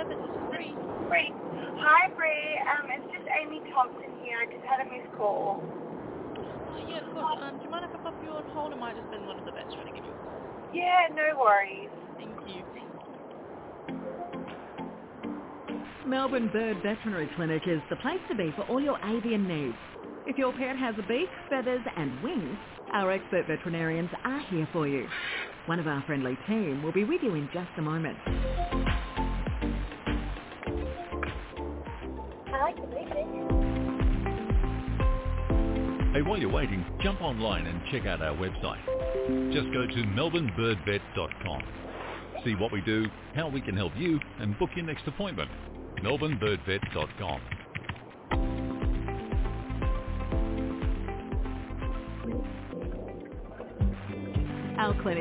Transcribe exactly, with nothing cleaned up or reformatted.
This is Bree. Bree. Hi, Bree. Um, it's just Amy Thompson here. I just had a missed call. Oh, yeah, of course. Um, do you mind if I pop you on hold? It might have just been one of the vets trying to give you a call. Yeah, no worries. Thank you. Melbourne Bird Veterinary Clinic is the place to be for all your avian needs. If your pet has a beak, feathers and wings, our expert veterinarians are here for you. One of our friendly team will be with you in just a moment. I like the music. Hey, while you're waiting, jump online and check out our website. Just go to melbourne bird vet dot com. See what we do, how we can help you, and book your next appointment. melbourne bird vet dot com. Our clinic